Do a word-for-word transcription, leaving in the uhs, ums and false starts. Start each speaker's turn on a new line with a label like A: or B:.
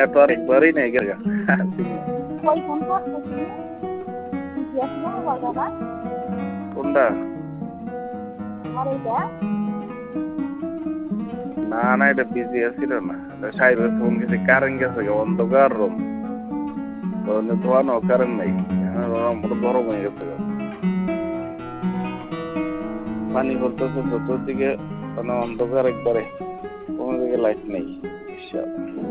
A: তো আর একবারই নেই গেছে কোনটা না না এটা বিজি আছিল না সাইবার ফোন গেছে কারেন্ট গেছে অন্ধকার রুম ধোয়ানো কারেন্ট নাই গরম হয়ে গেছে পানি পড়তেছে চতুর্দিকে কোনো অন্ধকার একবারে কোনো দিকে লাইট নেই